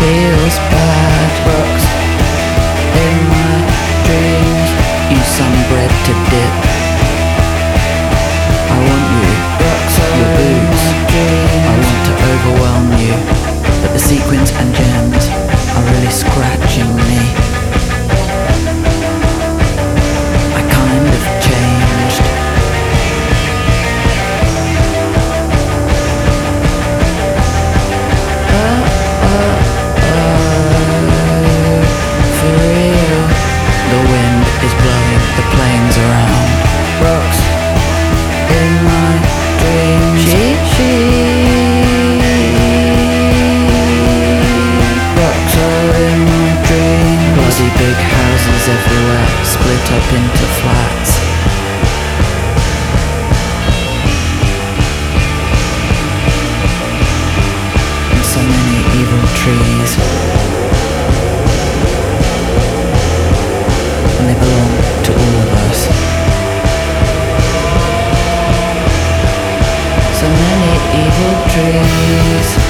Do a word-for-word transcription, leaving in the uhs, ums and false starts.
feels bad. Rocks in my dreams, use some bread to dip. I want you, rocks your boots, I want to overwhelm you, but the sequins and gems are really scratching me. I kind of changed. Oh, oh, oh, for real. The wind is blowing the planes around. Rocks in my dreams. She, she. Rocks are in my dreams. Bloody big houses everywhere, split up into flats. And so many evil trees. And they belong to all of us. So many evil trees.